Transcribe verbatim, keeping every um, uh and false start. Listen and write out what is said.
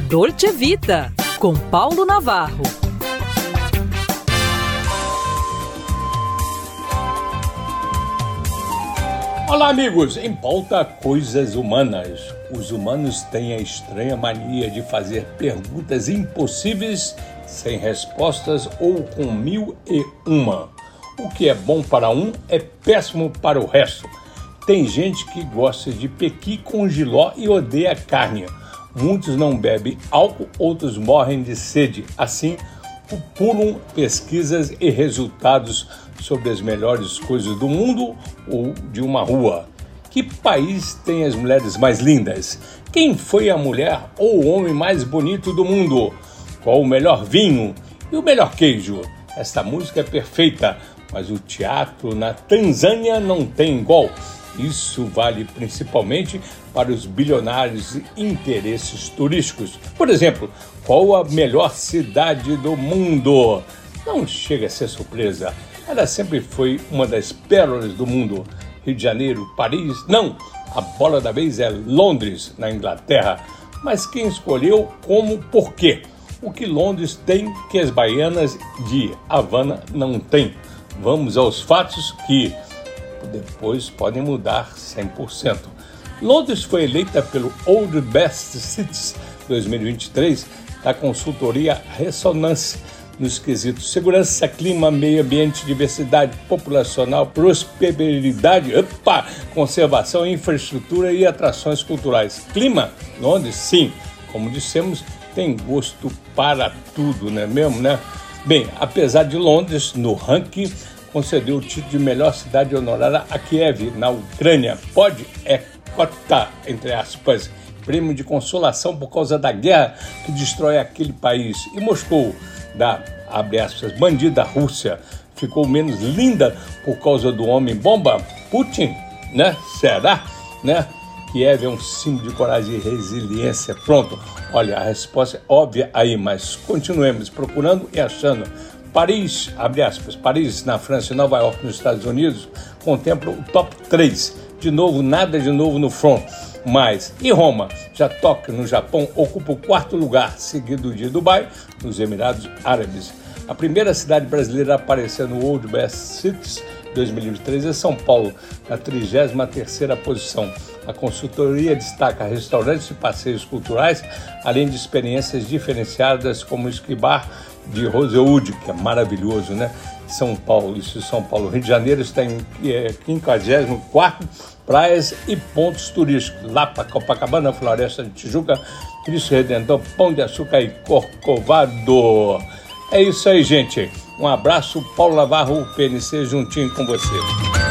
Dolce Vita, com Paulo Navarro. Olá, amigos! Em pauta, coisas humanas. Os humanos têm a estranha mania de fazer perguntas impossíveis, sem respostas ou com mil e uma. O que é bom para um é péssimo para o resto. Tem gente que gosta de pequi com jiló e odeia carne. Muitos não bebem álcool, outros morrem de sede. Assim, pulam pesquisas e resultados sobre as melhores coisas do mundo ou de uma rua. Que país tem as mulheres mais lindas? Quem foi a mulher ou o homem mais bonito do mundo? Qual o melhor vinho e o melhor queijo? Esta música é perfeita, mas o teatro na Tanzânia não tem igual. Isso vale principalmente para os bilionários e interesses turísticos. Por exemplo, qual a melhor cidade do mundo? Não chega a ser surpresa. Ela sempre foi uma das pérolas do mundo. Rio de Janeiro, Paris, não. A bola da vez é Londres, na Inglaterra. Mas quem escolheu, como, por quê? O que Londres tem que as baianas de Havana não têm? Vamos aos fatos que depois podem mudar cem por cento. Londres foi eleita pelo Old Best Cities dois mil e vinte e três da consultoria Ressonance nos quesitos segurança, clima, meio ambiente, diversidade populacional, prosperidade, opa, conservação, infraestrutura e atrações culturais. Clima, Londres, sim, como dissemos, tem gosto para tudo, não é mesmo, né? Bem, apesar de Londres, no ranking, concedeu o título de melhor cidade honorária a Kiev, na Ucrânia. Pode é cota, entre aspas, prêmio de consolação por causa da guerra que destrói aquele país. E Moscou, da, abre aspas, bandida Rússia, ficou menos linda por causa do homem-bomba Putin, né? Será? Né? Kiev é um símbolo de coragem e resiliência. Pronto, olha, a resposta é óbvia aí, mas continuemos procurando e achando. Paris, abre aspas, Paris, na França e Nova York, nos Estados Unidos, contempla o top três. De novo, nada de novo no front. Mas, e Roma? Já Tóquio, no Japão, ocupa o quarto lugar, seguido de Dubai, nos Emirados Árabes. A primeira cidade brasileira a aparecer no World Best Cities dois mil e vinte e três é São Paulo, na trigésima terceira posição. A consultoria destaca restaurantes e passeios culturais, além de experiências diferenciadas como o Ski Bar de Rosewood, que é maravilhoso, né? São Paulo, isso São Paulo. Rio de Janeiro está em quinquagésimo quarto, praias e pontos turísticos. Lapa, Copacabana, Floresta de Tijuca, Cristo Redentor, Pão de Açúcar e Corcovado. É isso aí, gente. Um abraço, Paulo Navarro, P N C, juntinho com você.